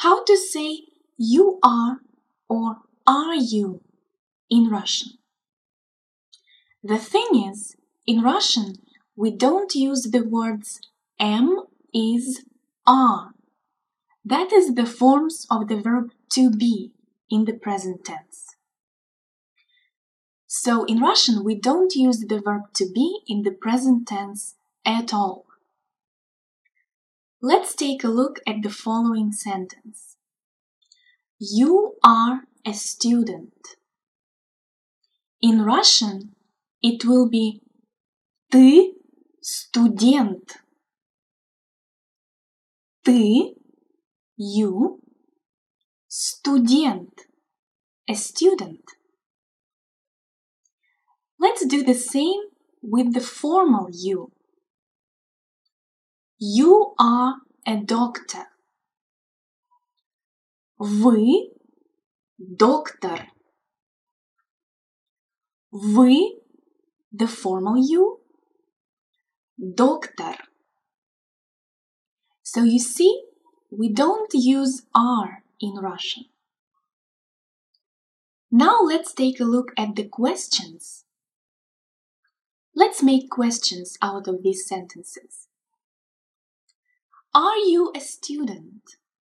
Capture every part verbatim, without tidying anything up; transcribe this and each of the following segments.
how to say you are or are you in Russian. The thing is, in Russian, we don't use the words am, is, are. That is the forms of the verb to be in the present tense. So in Russian, we don't use the verb to be in the present tense at all. Let's take a look at the following sentence. You are a student. In Russian, it will be ты студент. Ты, you, студент, a student. Let's do the same with the formal you. You are a doctor. Вы доктор. Вы, the formal you, доктор. So you see, we don't use are in Russian. Now let's take a look at the questions. Let's make questions out of these sentences. Are you a student?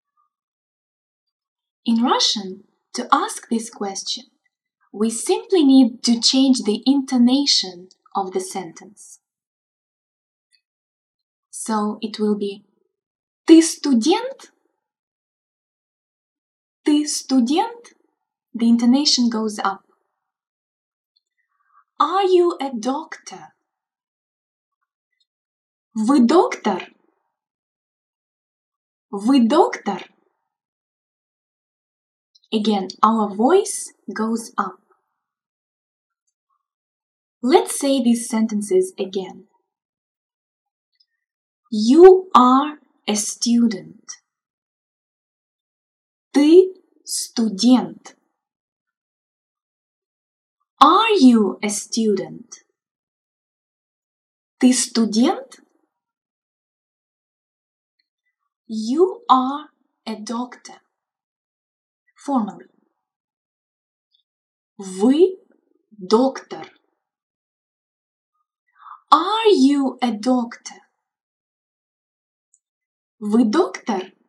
In Russian, to ask this question, we simply need to change the intonation of the sentence. So it will be ты студент? Ты студент? The intonation goes up. Are you a doctor? Вы доктор? Вы доктор? Again, our voice goes up. Let's say these sentences again. You are a student. Ты студент. Are you a student? Ты студент? You are a doctor. Formally. Вы доктор. Are you a doctor? Вы доктор?